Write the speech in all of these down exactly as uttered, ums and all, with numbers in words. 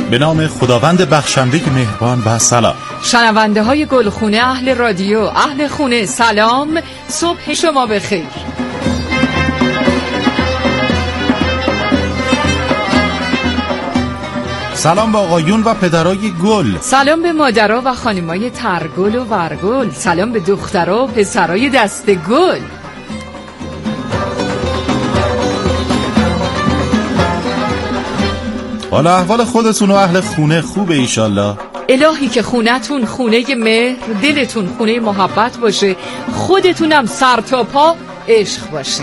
به نام خداوند بخشنده مهربان و سلام. شنونده های گلخونه، اهل رادیو، اهل خونه، سلام، صبح شما بخیر. سلام به آقایون و پدرای گل. سلام به مادرها و خانمای ترگل و ورگل. سلام به دخترها و پسرای دست گل. حالا احوال خودتون و اهل خونه خوبه ایشالله؟ الهی که خونتون خونه مهر، دلتون خونه محبت باشه، خودتونم سر تا پا عشق باشه.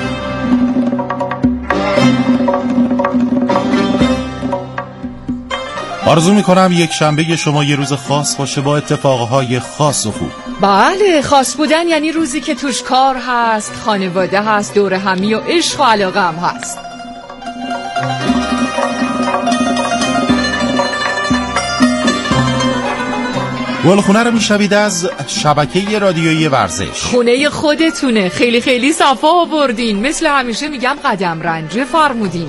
آرزو میکنم یک شنبه شما یه روز خاص باشه با اتفاقهای خاص و خوب. بله، خاص بودن یعنی روزی که توش کار هست، خانواده هست، دور همی و عشق و علاقه هم هست. گلخونه رو میشنوید از شبکه رادیویی ورزش. خونه خودتونه. خیلی خیلی صفا آوردین. مثل همیشه میگم قدم رنجه فرمودین.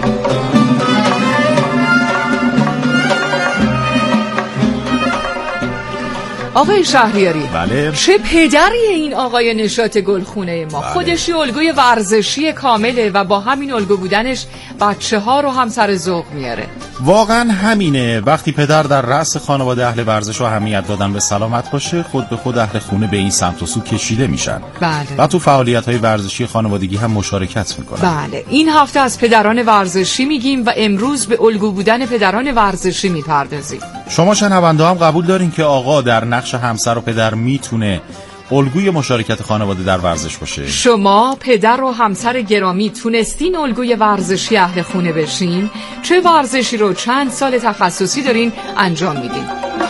آقای شهریاری، بله. چه پدری این آقای نشاط گلخونه ما. بله. خودش الگوی ورزشی کامله و با همین الگو بودنش بچه ها رو هم سر ذوق میاره. واقعا همینه. وقتی پدر در رأس خانواده اهل ورزش و اهمیت دادن به سلامت باشه، خود به خود اهل خونه به این سمت و سو کشیده میشن. بله. و تو فعالیت‌های ورزشی خانوادگی هم مشارکت میکنن. بله. این هفته از پدران ورزشی میگیم و امروز به الگو بودن پدران ورزشی میپردازیم. شما شنونده هم قبول دارین که آقا در نقش همسر و پدر میتونه الگوی مشارکت خانواده در ورزش باشه؟ شما پدر و همسر گرامی تونستین الگوی ورزشی اهل خونه بشین؟ چه ورزشی رو چند سال تخصصی دارین انجام میدین؟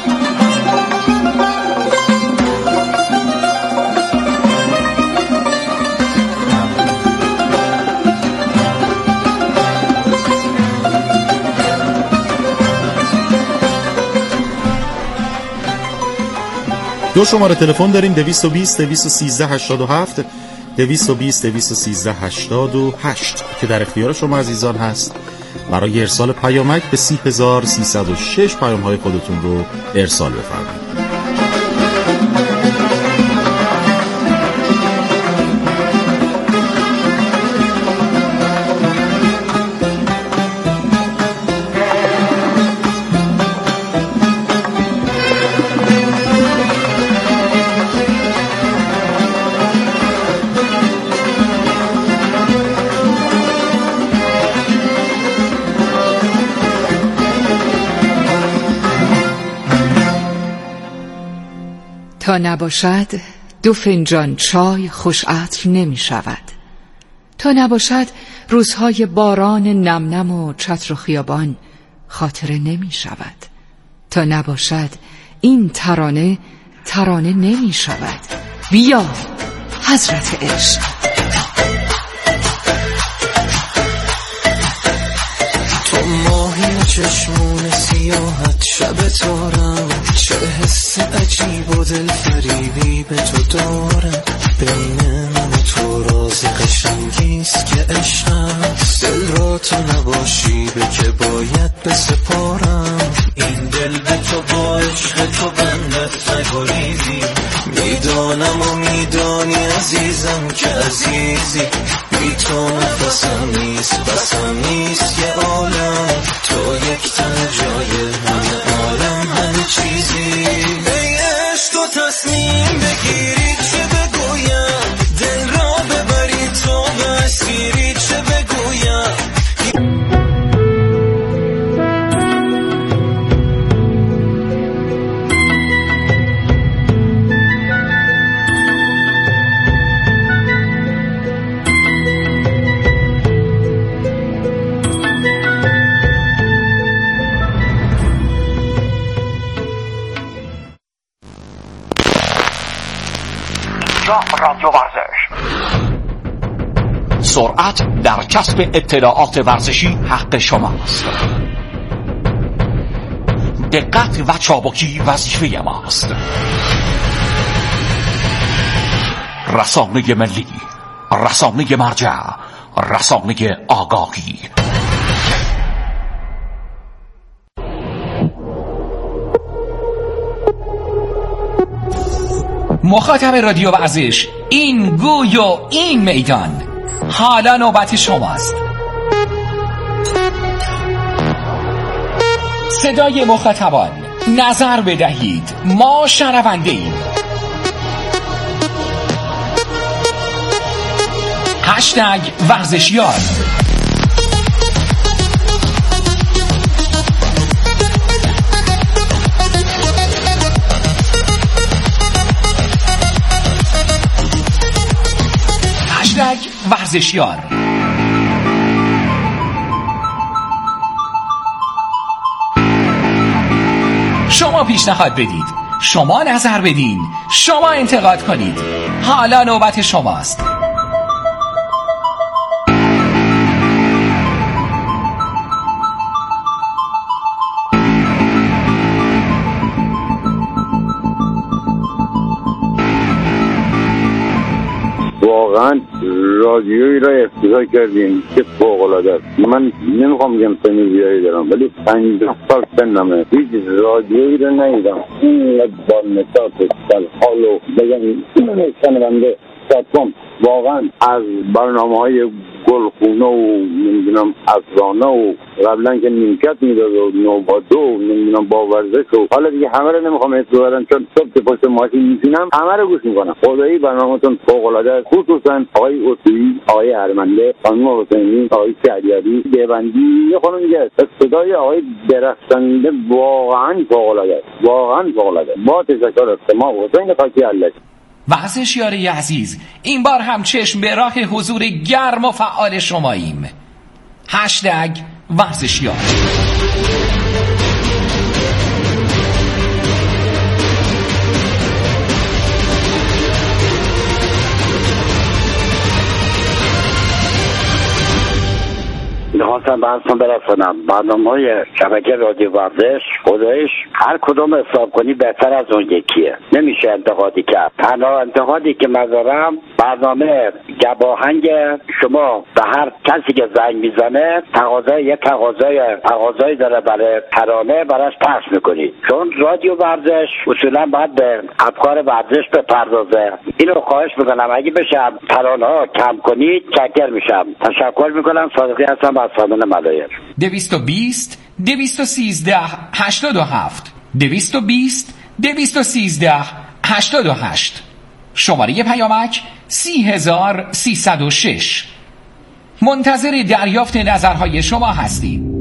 دو شماره تلفن داریم: دویست و بیست دویست و سیزده هشتاد و هفت دویست و بیست دویست و سیزده هشتاد و هشت که در اختیار شما عزیزان هست برای ارسال پیامک به سی هزار و سیصد و شش پیام های خودتون رو ارسال بفرمایید. تا نباشد دو فنجان چای خوش عطر نمی شود. تا نباشد روزهای باران نم نم و چتر و خیابان خاطره نمی شود. تا نباشد این ترانه ترانه نمی شود. بیا حضرت عشق. تو ماهی چشمون سیاحت شب تارم، چه حس عجیب و دل فریبی به تو دارم. بین من و تو راز قشنگیست که عشق هست. دل را تو نباشی به که باید بسپارم. این دل به تو با عشق تو بندت نگریزی. میدانم و میدانی عزیزم که عزیزی. بی تو نفسم نیست بسم نیست یه عالم. تو یک تن جای همه عالم همه چیزی. ای عشق تو تصمیم بگیری چه بگویم. دل را ببری تو به اسیری چه بگویم. رادیو ورزش. سرعت در کسب اطلاعات ورزشی حق شماست. دقت و چابکی وظیفه ماست. رسانه ملی، رسانه مرجع، رسانه آگاهی. مخاطب رادیو ورزش، این گوی و این میدان، حالا نوبت شماست. صدای مخاطبان، نظر بدهید، ما شنونده ایم. هشتگ ورزشیار. هشتگ ورزشیار. شما پیشنهاد بدید، شما نظر بدین، شما انتقاد کنید. حالا نوبت شماست. واقعا رادیویی را افتتاح کردیم که فوق‌العاده است. من نمیخوام بگم سن زیادی دارم ولی پنجاه سال سنمه، هیچ رادیویی را ندیدم اینقدر با نشاط حال و بگم این شنونده ساتفام. واقعا از برنامه‌های گلخونه و نمیدونم افسانه و قبلا که نیمکت میداد و نوبادو و نمیدونم با ورزش و حالا دیگه همه رو نمیخوام اسم ببرم چون صبح که پشت ماشین میشینم همه رو گوش میکنم. خدایی برنامه‌تون فوق‌العاده است، خصوصا آقای اصولی، آقای هرمنده، خانم حسینی، آقای شهریاری، دیوندی، یه خانم دیگه است. صدای آقای درخشنده واقعا فوق‌العاده است، واقعا فوق‌العاده. با تشکر از شما حسین خاکی الله. ورزشیاری عزیز، این بار هم چشم به راه حضور گرم و فعال شماییم. هشتگ ورزشیار. میخواستم بحثم برسونم برنامه‌های شبکه رادیو ورزش خودش هر کدوم حساب کنی بهتر از اون یکیه، نمیشه انتقادی کرد. تنها انتقادی که من دارم برنامه گباهنگ شما به هر کسی که زنگ میزنه تقاضای یک تقاضای تقاضایی داره برای ترانه براش پخش میکنید، چون رادیو ورزش اصولا باید به افکار ورزش بپردازه. اینو خواهش میکنم اگه بشه ترانه ها کم کنید چکر میشم. تشکر میکنم. صادقی هستم از سامن ملایر. دویست و بیست دویست و سیزده هشتاد و هفت دویست و بیست دویست و سیزده هشتاد و هشت. شماره پیامک سی هزار سیصد و شش. منتظر دریافت نظرهای شما هستیم.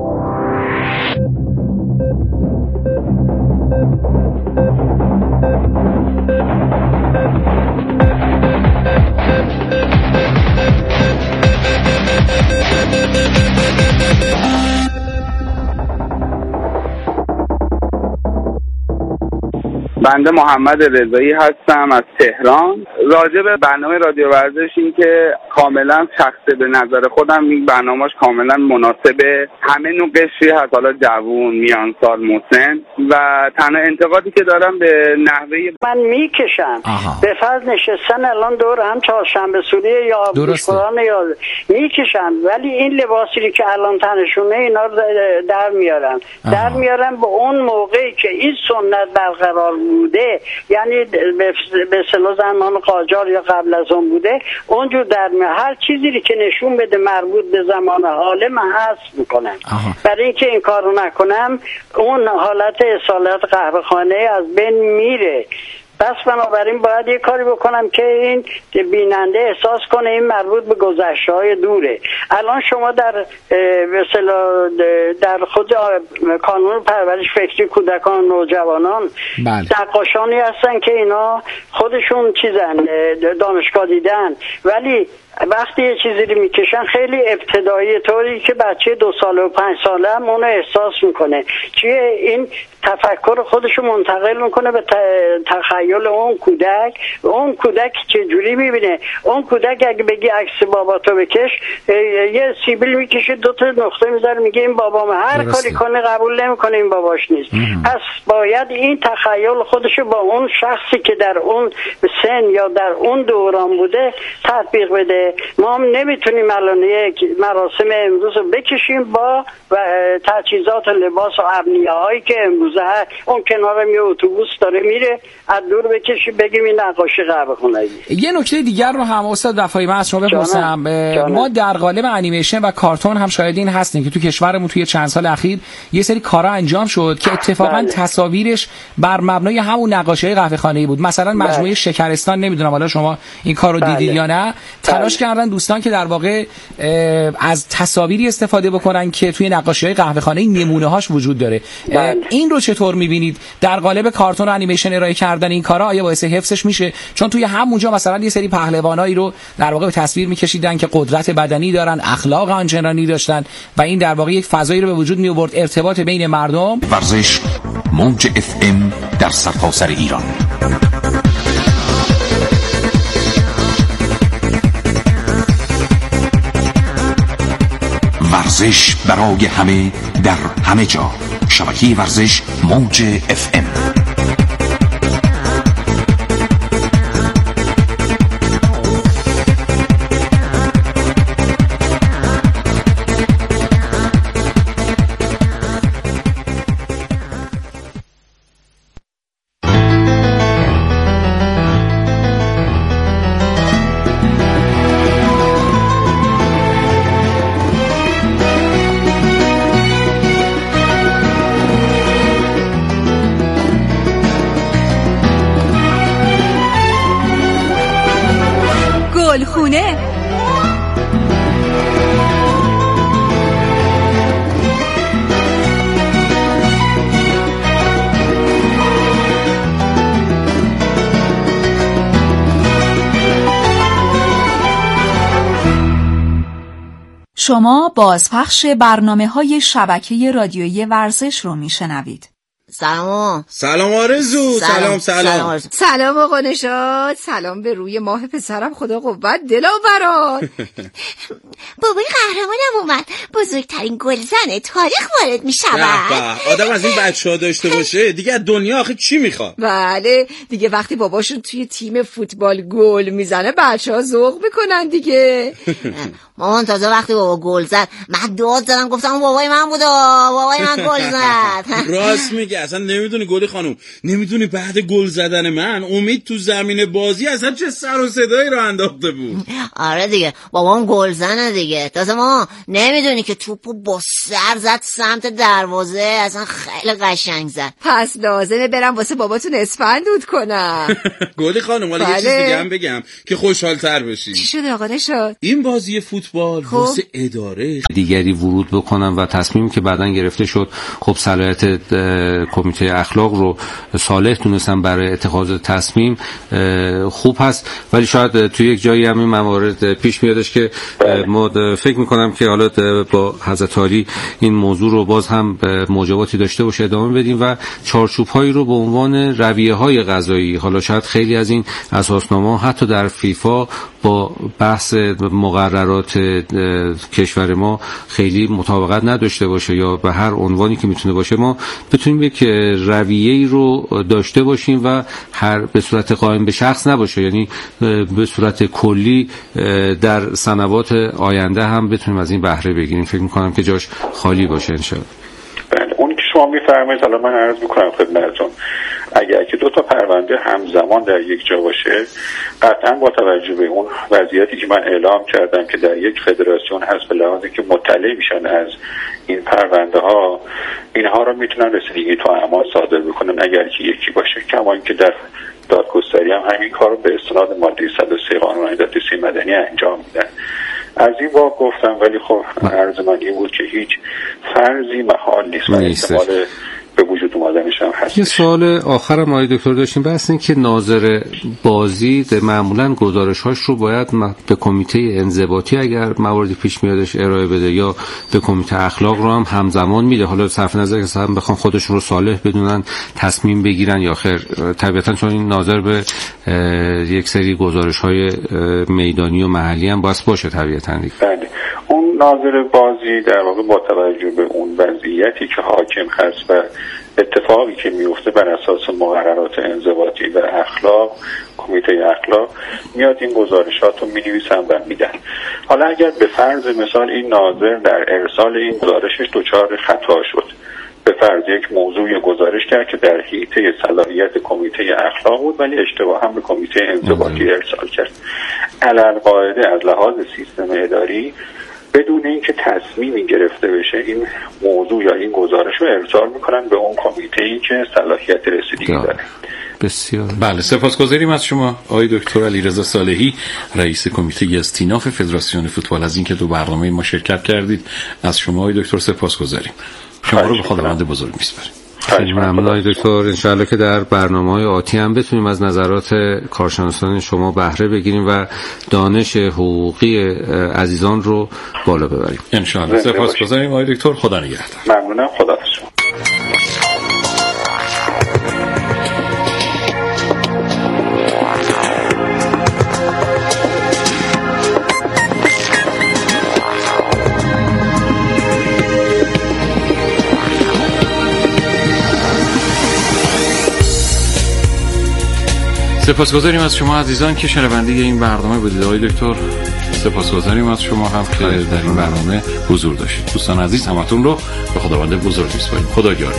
بنده محمد رضایی هستم از تهران. راجع به برنامه رادیو ورزش این که کاملا شخصه به نظر خودم این برنامه‌اش کاملا مناسب همه نوع قشری هست، حالا جوون، میانسال، مسن. و تنها انتقادی که دارم به نحوه من میکشم به فرض نشستن الان دور هم چهارشنبه سوریه یا قرآن یا میکشم، ولی این لباسی که الان تنشونه اینا رو در میارم آه. در میارم به اون موقعی که این سنت برقرار بوده، یعنی به اصطلاح زمان قاجار یا قبل از اون بوده، اونجور در میارم. هر چیزی که نشون بده مربوط به زمان حال من حذف میکنم. برای اینکه این کارو نکنم اون حالت اصالت قهوه خانه از بین میره. بس بنابراین باید یه کاری بکنم که این بیننده احساس کنه این مربوط به گذشته‌های دوره. الان شما در مثلا در خود کانون پرورش فکری کودکان و نوجوانان نقاشانی هستن که اینا خودشون چیزن دانشگاه دیدن، ولی وقتی یه چیزی رو میکشن خیلی ابتدایی طوری که بچه دو ساله و پنج ساله هم اونو احساس میکنه، چیه این تفکر خودشو منتقل میکنه به تخیل اون کودک. اون کودک چه جوری میبینه؟ اون کودک اگه بگی عکس بابا تو بکش، یه سیبیل میکشه دو تا نقطه میذاره میگه این بابام، هر کاری کنه قبول نمیکنه این باباش نیست. پس باید این تخیل خودشو با اون شخصی که در اون سن یا در اون دوران بوده تطبیق بده. ما هم نمیتونیم الان یک مراسم امروز رو بکشیم با تجهیزات و لباس و ابنیه هایی که امروزه اون کنار یه اتوبوس داره میره، از دور دور بکشی بگیم این نقاشی قهوه خونگی. یه نکته دیگر رو هم استاد وفایی من از شما بپرسم. ما در قالب انیمیشن و کارتون هم شاهد این هستیم که تو کشورمون توی چند سال اخیر یه سری کارا انجام شد که اتفاقا بله. تصاویرش بر مبنای همون نقاشی‌های قهوه خانه‌ای بود. مثلا مجموعه بله. شکرستان، نمیدونم حالا شما این کارو بله. دیدید یا نه، تلاش بله. کردن دوستان که در واقع از تصاویری استفاده بکنن که توی نقاشی‌های قهوه خانه‌ای نمونه‌هاش وجود داره. بله. این رو چطور می‌بینید در قالب کارتون و انیمیشن ارائه کردن این کارا؟ آیا باعث حفظش میشه؟ چون توی همونجا مثلا یه سری پهلوانایی رو در واقع به تصویر می‌کشیدن که قدرت بدنی دارن، اخلاق آنچنانی داشتن و این در واقع یک فضایی رو به وجود می آورد، ارتباط بین مردم. ورزش موج اف ام در سرتاسر ایران. ورزش برای همه در همه جا. شبکه ورزش موج اف ام. شما بازپخش برنامه‌های شبکه رادیویی ورزش رو میشنوید. سلام. سلام آرزو. سلام سلام. سلام, سلام آقا نشاط. سلام به روی ماه پسرم، خدا قوت دلاوران. بابای قهرمانم اومد، بزرگترین گلزن تاریخ وارد میشود. آدم از این بچه‌ها داشته باشه دیگه از دنیا آخه چی میخواد؟ بله دیگه وقتی باباشون توی تیم فوتبال گل میزنه بچه‌ها ذوق میکنن دیگه. مامان تازه وقتی بابا گل زد من داد زدم گفتم بابای من بود، بابای من گل زد. راست میگه، اصلا نمیدونی گلی خانم، نمیدونی بعد گل زدن من امید تو زمین بازی اصلا چه سر و صدایی رو انداخته بود. آره دیگه بابام گل زنه دیگه، تازه ما نمیدونی که توپو با سر زد سمت دروازه، اصلا خیلی قشنگ زد. پس لازمه برم واسه باباتون اسفندود کنم. گلی خانم ولی یه چیز دیگه هم بگم که خوشحال‌تر بشی. چی شده آقا نشاط؟ این بازی فوتبال واسه اداره دیگری ورود بکنن و تصمیمی که بعداً گرفته شد خب صلاحیت کمیته اخلاق رو صالح دونستن برای اتخاذ تصمیم خوب هست، ولی شاید توی یک جایی هم این موارد پیش میادش که ما فکر میکنم که حالا با حضرت عالی این موضوع رو باز هم موجباتی داشته باشه ادامه بدیم و چارچوب هایی رو به عنوان رویه های قضایی، حالا شاید خیلی از این اساسنامه حتی در فیفا با بحث مقررات کشور ما خیلی مطابقت نداشته باشه یا به هر عنوانی که میتونه باشه ما بتونیم یک رویه‌ای رو داشته باشیم و هر به صورت قائم به شخص نباشه، یعنی به صورت کلی در سنوات آینده هم بتونیم از این بهره بگیریم. فکر می‌کنم که جاش خالی باشه ان شاء الله. بله اون که شما می‌فرمایید حالا من عرض می‌کنم خدمتتون، اگر که دو تا پرونده همزمان در یک جا باشه قطعا با توجه به اون وضعیتی که من اعلام کردم که در یک فدراسیون هست به لحاظی که مطلع میشن از این پرونده ها، اینها رو میتونن رسیدگی تا اعمال صادر بکنن اگر که یکی باشه، کما اینکه در دادگستری هم همین کار رو به استناد ماده صد و سه قانون دادگستری مدنی انجام میدن. از این باب گفتم، ولی خب عرض من این بود که هیچ فرضی محال نیست و احتمال به وجود اومدنش هم هست. یه سوال آخرم آقای دکتر داشتیم، بحث این که ناظر بازی معمولا گزارش‌هاش رو باید به کمیته انضباطی اگر مواردی پیش میادش ارائه بده یا به کمیته اخلاق رو هم همزمان میده، حالا صرف نظر که مثلا بخوان خودشون رو صالح بدونن تصمیم بگیرن یا خیر، طبیعتا چون این ناظر به یک سری گزارش‌های میدانی و محلی هم باید باشه طبیعتا دیگه. بله اون ناظر بازی در واقع با توجه به اون وضعیتی که حاکم هست و اتفاقی که میفته بر اساس مقررات انضباطی و اخلاق، کمیته اخلاق میاد این گزارشات رو مینویسن و میدن. حالا اگر به فرض مثال این ناظر در ارسال این گزارشش دچار خطا شد، به فرض یک موضوع گزارش کرد که در حیطه صلاحیت کمیته اخلاق بود ولی اشتباه هم به کمیته انضباطی ارسال کرد. علالقاعده از لحاظ سیستم اداری بدون اینکه تصمیمی گرفته بشه این موضوع یا این گزارش رو ارسال میکنن به اون کمیته‌ای که صلاحیت رسیدگی داره. بسیار بله، سپاسگزاریم از شما آقای دکتر علیرضا صالحی، رئیس کمیته استیناف فدراسیون فوتبال، از اینکه تو برنامه ما شرکت کردید. از شما آقای دکتر سپاسگزاریم. شما رو به خداوند بزرگ میسپاریم. خیلی ممنون آقای دکتر. انشاءالله که در برنامه‌های آتی هم بتونیم از نظرات کارشناسان شما بهره بگیریم و دانش حقوقی عزیزان رو بالا ببریم. انشاءالله. سپاسگزاریم آقای دکتر. خدا نگهدار. ممنونم. خدا شما. سپاسگزاریم از شما عزیزان که شنونده این برنامه بودید. آقای دکتر سپاسگزاریم از شما هم که در این برنامه حضور داشتید. دوستان عزیز همتون رو به خداوند بزرگ می‌سپاریم. خدا یاری.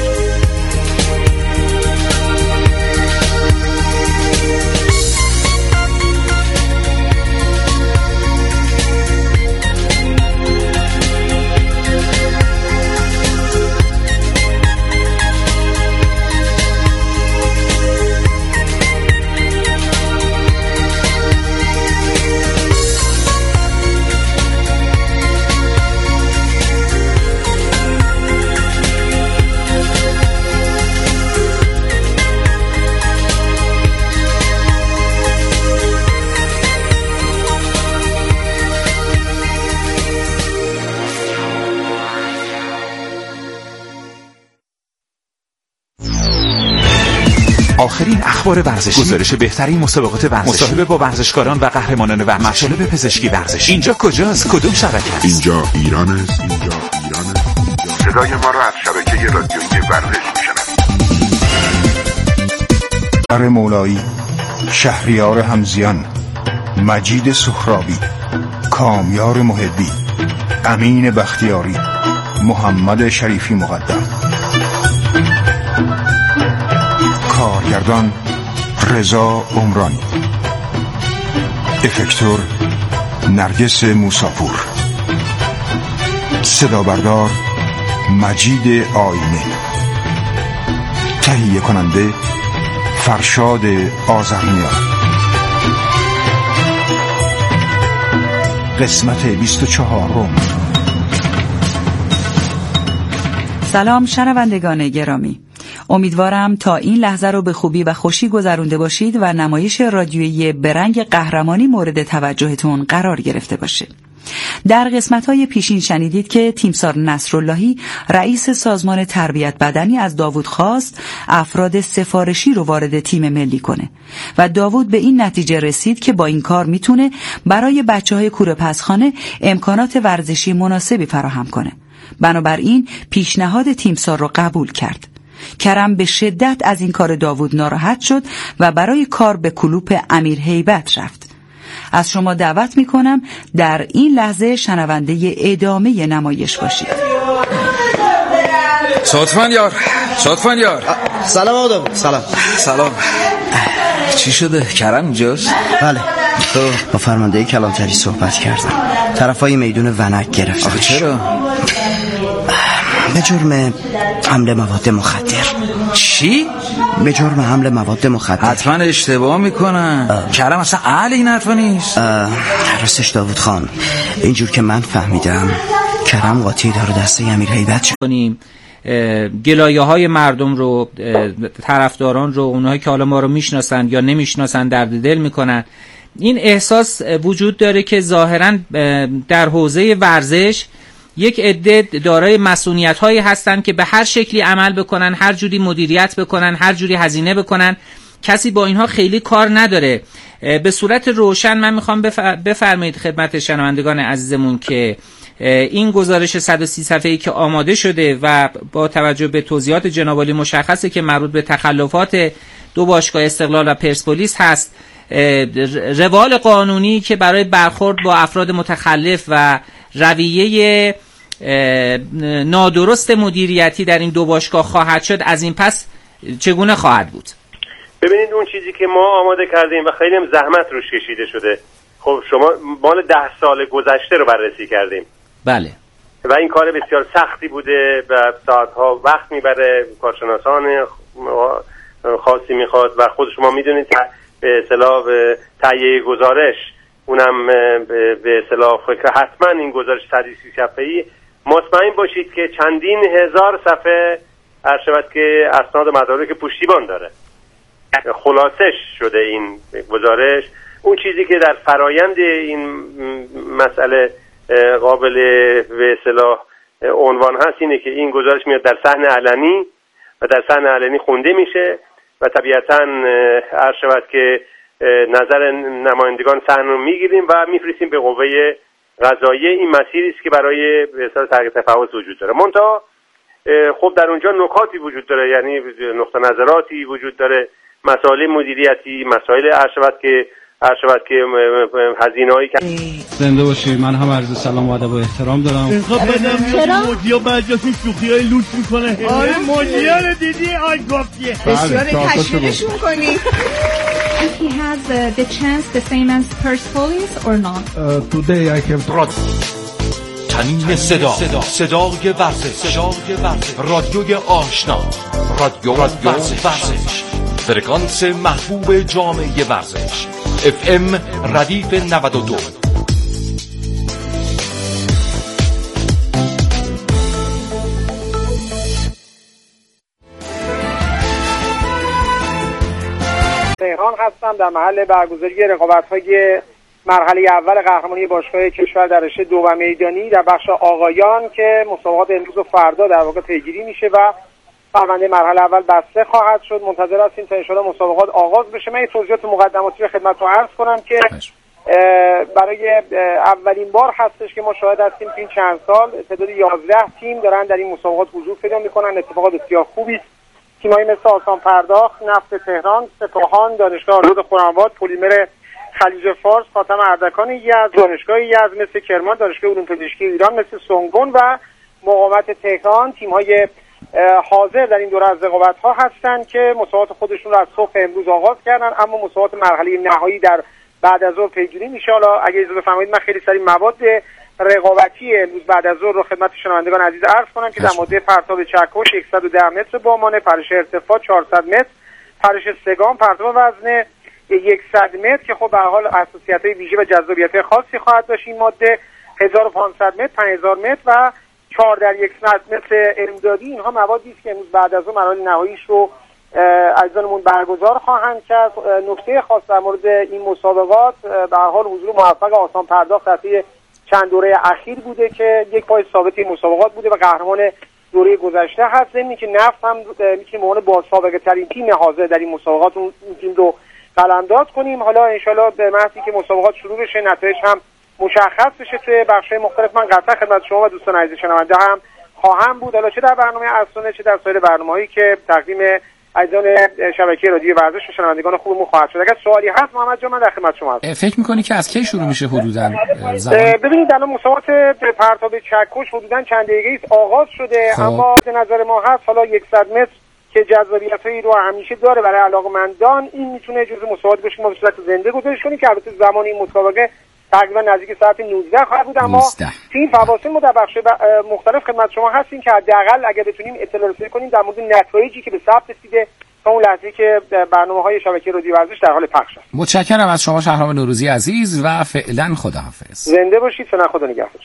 آخرین اخبار ورزشی، گزارش بهترین مسابقات ورزشی، مصاحبه با ورزشکاران و قهرمانان ورزشی، مطالب پزشکی ورزشی. اینجا کجاست؟ کدوم شبکه است؟ اینجا ایران است. اینجا ایران است. صدای ما را از شبکه رادیویی ورزش میشنوید. بر مولایی، شهریار همزیان، مجید سهرابی، کامیار محبی، امین بختیاری، محمد شریفی مقدم. کارگردان رضا عمرانی، افکتور نرگس موساپور، صدا بردار مجید آینه، تهیه کننده فرشاد آذرنیا. قسمت بیست و چهارم. سلام شنوندگان گرامی، امیدوارم تا این لحظه رو به خوبی و خوشی گذرونده باشید و نمایش رادیویی برنگ قهرمانی مورد توجهتون قرار گرفته باشه. در قسمت‌های پیشین شنیدید که تیمسار نصراللهی رئیس سازمان تربیت بدنی از داوود خواست افراد سفارشی رو وارد تیم ملی کنه و داوود به این نتیجه رسید که با این کار میتونه برای بچه‌های کوره پسخانه امکانات ورزشی مناسبی فراهم کنه. بنابراین پیشنهاد تیمسار رو قبول کرد. کرم به شدت از این کار داوود ناراحت شد و برای کار به کلوپ امیر هیبت رفت. از شما دعوت میکنم در این لحظه شنونده ادامه نمایش باشید. شادفندیار شادفندیار سلام آقا. سلام سلام. چی شده؟ کرم اینجاست؟ بله، تو با فرمانده کلانتری صحبت کردم. طرفای میدون ونک گرفتن. آخه چرا؟ به جرم حمل مواد مخدر. چی؟ به جرم حمل مواد مخدر. حتما اشتباه میکنن. کرم اصلا اهل این حرفا نیست. راستش داوود خان، اینجور که من فهمیدم کرم قاطی داره دسته امیر هیبت کنیم گلایه های مردم رو، طرفداران رو، اونهایی که حالا ما رو میشناسن یا نمیشناسن درد دل میکنن. این احساس وجود داره که ظاهرا در حوزه ورزش یک عده دارای مسئولیت هایی هستن که به هر شکلی عمل بکنن، هر جوری مدیریت بکنن، هر جوری هزینه بکنن. کسی با اینها خیلی کار نداره. به صورت روشن من میخوام بفرمایید خدمت شنوندگان عزیزمون که این گزارش صد و سی صفحه‌ای که آماده شده و با توجه به توضیحات جناب عالی مشخصه که مربوط به تخلفات دو باشگاه استقلال و پرسپولیس هست، روال قانونی که برای برخورد با افراد متخلف و رویه نادرست مدیریتی در این دو باشگاه خواهد شد، از این پس چگونه خواهد بود؟ ببینید اون چیزی که ما آماده کردیم و خیلی هم زحمت روش کشیده شده، خب شما مال ده سال گذشته رو بررسی کردیم. بله. و این کار بسیار سختی بوده و ساعتها وقت میبره، کارشناسان خاصی میخواد و خود شما میدونید به اصطلاح تهیه گزارش، اونم به اصطلاح حتما این گزارش صد و سی صفحه‌ای مطمئن باشید که چندین هزار صفحه هر شود که اسناد و مدارک پشتیبان داره. خلاصش شده این گزارش. اون چیزی که در فرایند این مسئله قابل به اصطلاح عنوان هست اینه که این گزارش میاد در صحن علنی و در صحن علنی خونده میشه و طبیعتاً هر شود که نظر نمایندگان صحن رو میگیریم و میفرستیم به قوه قضاییه. این مسیری است که برای به اصطلاح تحقیق تفحص وجود داره. منتها خب در اونجا نکاتی وجود داره، یعنی نقطه نظراتی وجود داره، مسائل مدیریتی، مسائل هر شود که هر شود که هزینه‌ای که زنده باشید. من هم عرض سلام و ادب و احترام دارم. انقدر بدم میاد مودیا بعضیاتون شوخیای لوت میکنه. آره مودیا رو دیدی؟ آی گفتیه بسیار تشویقشون کنی. He has uh, the chance the same as Persepolis or not? Uh, today I have تنین صدا صدای ورزش رادیوی آشنا رادیو ورزش فرکانس محبوب جامعه ورزش اف ام ردیف نود و دو. تهران هستم در محل برگزاری رقابت‌های مرحله اول قهرمانی باشگاه کشور در رشته دو و میدانی در بخش آقایان که مسابقات امروز و فردا در واقع پیگیری میشه و پرونده مرحله اول بسته خواهد شد. منتظر هستیم تا انشاءالله مسابقات آغاز بشه. من این توضیحات مقدماتی رو خدمتتون عرض کنم که برای اولین بار هستش که ما شاهد هستیم که این چند سال تعداد یازده تیم دارن در این مسابقات حضور پیدا میکنن. اتفاق بسیار خوبی است. تیمایی مثل آسان پرداخت، نفت تهران، سپاهان، دانشگاه رود خرم‌آباد، پلیمر خلیج فارس، خاتم اردکان یزد، دانشگاه یزد مثل کرمان، دانشگاه علوم پزشکی ایران مثل سونگون و مقاومت تهران تیم‌های حاضر در این دوره از رقابت‌ها هستند که مسابقات خودشون رو از صبح امروز آغاز کردن، اما مسابقات مرحله نهایی در بعد از ظهر پیگیری میشه. حالا اگه اجازه بفرمایید من خیلی سریع مواد رقابتی امروز بعد از ظهر رو خدمت شنوندگان عزیز عرض کنم که در ماده پرتاب چکش صد و ده متر بامانه، پرش ارتفاع چهارصد متر، پرش سگام، پرتاب وزن صد متر که خب به هر حال خصوصیت‌های ویژه و جذابیت خاصی خواهد داشت. این ماده هزار و پانصد متر، پنج هزار متر و چهار در صد متر امدادی، اینها موادی است که امروز بعد از اون مراحل نهاییش رو عزیزانمون برگزار خواهند کرد. نکته خاص در مورد این مسابقات به هر حال حضور موفق آسان پرداخت در چند دوره اخیر بوده که یک پای ثابت این مسابقات بوده و قهرمان دوره گذشته هست. ضمن که نفت هم میتونیم به عنوان با سابقه ترین تیم حاضر در این مسابقات اون تیم رو قلمداد کنیم. حالا انشالله به محضی که مسابقات شروع بشه نتایج هم مشخص بشه توی بخش‌های مختلف من قطعا خدمت شما و دوستان عزیز شنونده هم خواهم بود، حالا چه در برنامه اصلانه چه در سایر برنامه‌هایی که تقدیم عزیزان شبکه رادیو ورزش و شنوندگان خوبمون خواهد شد. اگر سوالی هست محمد جان من در خدمت شما هستم. فکر می‌کنی که از کی شروع میشه حدوداً زمان؟ ببینید الان مسابقات پرتاب چکش حدوداً چند دقیقه‌ای آغاز شده خب. اما به نظر ما هست حالا صد متر که جذابیت‌هایی رو همیشه داره برای علاقه‌مندان، این میتونه جزو مسابقات باشه ما به صورت زنده گزارش کنیم که البته زمان این مسابقه تقریبا نزدیک ساعت نوزده خواهد بود، اما این فواصل ما در بخش مختلف خدمت شما هستیم که حداقل اگر بتونیم اطلاع رسانی کنیم در مورد نتایجی که به ثبت رسیده تا اون لحظه‌ای که برنامه‌های شبکه رادیو ورزش در حال پخش است. متشکرم از شما شهرام نوروزی عزیز و فعلا خداحافظ. زنده باشید. فعلا خدا نگهدار.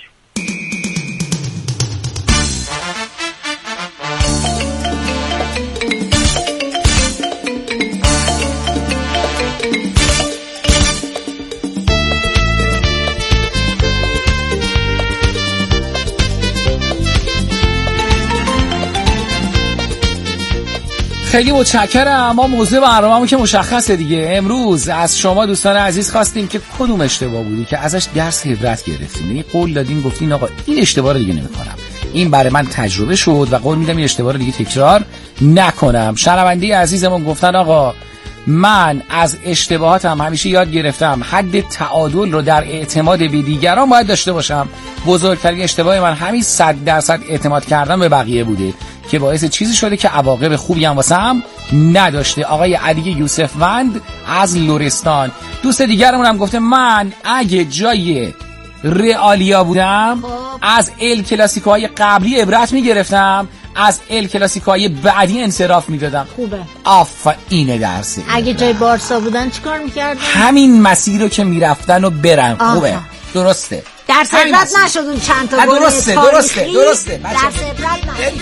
خیلی متشکرم. اما موضوع برنامه‌مون که مشخصه دیگه. امروز از شما دوستان عزیز خواستیم که کدوم اشتباه بودی که ازش درس عبرت گرفتیم، یعنی قول دادین گفتین آقا این اشتباه رو دیگه نمی‌کنم، این برای من تجربه شد و قول میدم این اشتباه رو دیگه تکرار نکنم. شنونده عزیزمون گفتن آقا من از اشتباهاتم همیشه یاد گرفتم حد تعادل رو در اعتماد به دیگران باید داشته باشم. بزرگترین اشتباه من همین صد درصد اعتماد کردن به بقیه بوده که باعث چیزی شده که عواقب خوبی هم واسه هم نداشته. آقای علی یوسف وند از لرستان. دوست دیگرمون هم گفته من اگه جای رئالیا بودم از ال کلاسیکوهای قبلی عبرت میگرفتم، از ال کلاسیکوهای بعدی انصراف میدادم. خوبه. آفا اینه درسه. اگه جای بارسا بودن چیکار میکردن؟ همین مسیر رو که میرفتن و برن. آها. خوبه. درسته. درس عبرت نشد اون چند تا گل درسته درسته درسته. درس عبرت نشد.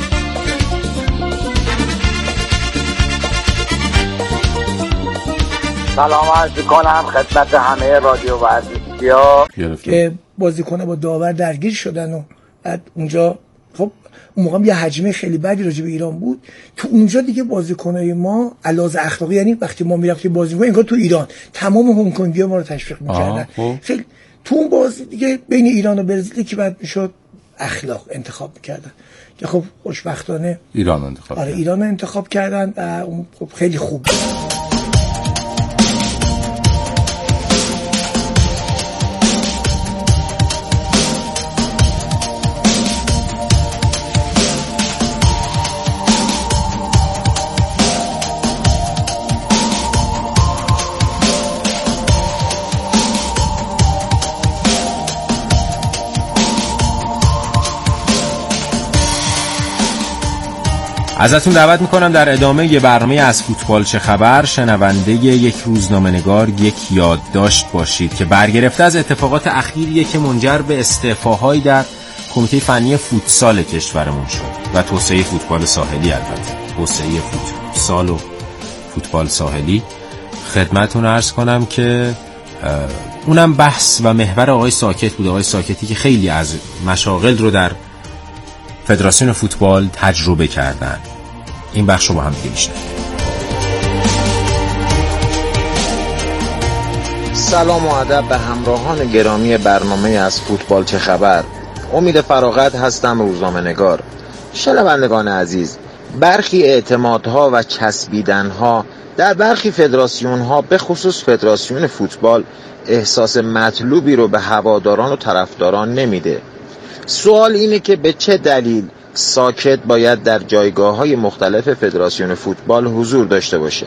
سلام عرض می‌کنم خدمت همه رادیو ورزشی‌ها که بازیکن‌ها با داور درگیر شدن و بعد اونجا خب اون موقع یه حجمه خیلی بدی راجع به ایران بود. تو اونجا دیگه بازیکنای ما علاوه اخلاقی، یعنی وقتی ما میرفتیم بازی می‌کردیم انگار تو ایران تمام هنگ کنگی‌ها ما رو تشویق می‌کردن. خیلی تو اون بازی دیگه بین ایران و برزیل که بعد میشد اخلاق انتخاب می‌کردن که خب خوشبختانه ایران انتخاب آره ایران انتخاب کردن و اون خب خیلی خوب. ازتون دعوت میکنم در ادامه یه برنامه از فوتبال چه خبر شنونده یک روزنامه‌نگار یک یادداشت باشید که برگرفته از اتفاقات اخیریه که منجر به استعفاهایی در کمیته فنی فوتسال کشورمون شد و توسعه فوتبال ساحلی. البته توسعه فوتسال و فوتبال ساحلی خدمتتون عرض کنم که اونم بحث و محور آقای ساکت بود. آقای ساکتی که خیلی از مشاغل رو در فدراسیون فوتبال تجربه کردن. این بخش رو با هم دیگه میشنویم. سلام و ادب به همراهان گرامی برنامه از فوتبال چه خبر. امید فراغت هستم، روزنامه نگار. شنوندگان عزیز، برخی اعتمادها و چسبیدنها در برخی فدراسیونها به خصوص فدراسیون فوتبال احساس مطلوبی رو به هواداران و طرفداران نمیده. سوال اینه که به چه دلیل ساکت باید در جایگاه‌های مختلف فدراسیون فوتبال حضور داشته باشه؟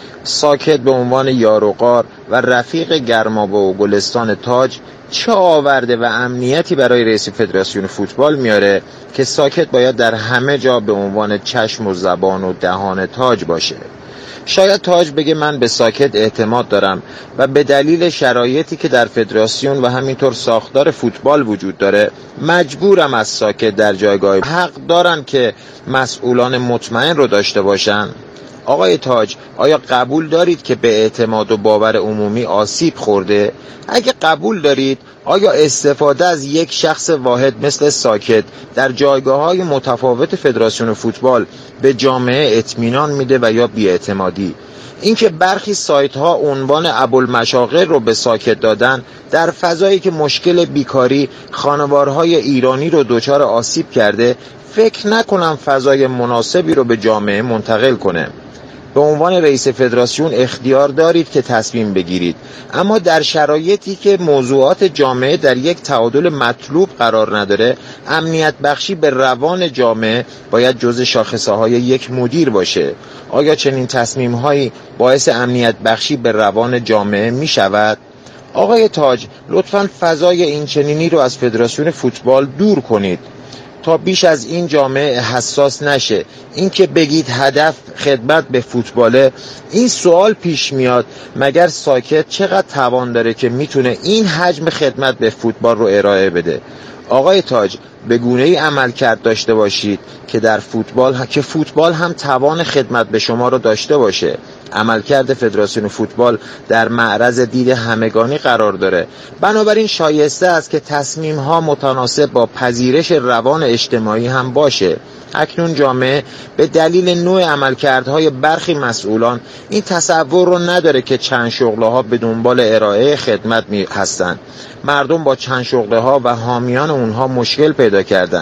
ساکت به عنوان یاروغار و رفیق گرمابه و گلستان تاج چه آورده و امنیتی برای رئیس فدراسیون فوتبال میاره که ساکت باید در همه جا به عنوان چشم و زبان و دهان تاج باشه؟ شاید تاج بگه من به ساکت اعتماد دارم و به دلیل شرایطی که در فدراسیون و همینطور ساختار فوتبال وجود داره مجبورم از ساکت در جایگاه حق دارن که مسئولان مطمئن رو داشته باشن. آقای تاج، آیا قبول دارید که به اعتماد و باور عمومی آسیب خورده؟ اگه قبول دارید، آیا استفاده از یک شخص واحد مثل ساکت در جایگاه‌های متفاوت فدراسیون فوتبال به جامعه اطمینان میده و یا بی‌اعتمادی؟ اینکه برخی سایت‌ها عنوان ابوالمشاغل رو به ساکت دادن در فضایی که مشکل بیکاری خانوارهای ایرانی رو دچار آسیب کرده، فکر نکنم فضای مناسبی رو به جامعه منتقل کنه. به عنوان رئیس فدراسیون اختیار دارید که تصمیم بگیرید، اما در شرایطی که موضوعات جامعه در یک تعادل مطلوب قرار نداره، امنیت بخشی به روان جامعه باید جزء شاخصه‌های یک مدیر باشه. آیا چنین تصمیم‌هایی باعث امنیت بخشی به روان جامعه می شود؟ آقای تاج، لطفاً فضای این چنینی رو از فدراسیون فوتبال دور کنید تا بیش از این جامعه حساس نشه. این که بگید هدف خدمت به فوتباله، این سوال پیش میاد مگر ساکت چقدر توان داره که میتونه این حجم خدمت به فوتبال رو ارائه بده؟ آقای تاج، به گونه‌ای عمل کرد داشته باشید که در فوتبال که فوتبال هم توان خدمت به شما رو داشته باشه. عملکرد فدراسیون فوتبال در معرض دید همگانی قرار داره، بنابراین شایسته است که تصمیم‌ها متناسب با پذیرش روان اجتماعی هم باشه. اکنون جامعه به دلیل نوع عملکردهای برخی مسئولان این تصور رو نداره که چند شغله‌ها به دنبال ارائه خدمت می هستند. مردم با چند شغله‌ها و حامیان اونها مشکل پیدا کردن.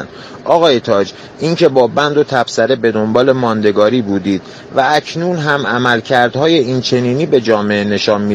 آقای تاج، اینکه با بند و تبصره به دنبال ماندگاری بودید و اکنون هم عملکردهای این چنینی به جامعه نشان می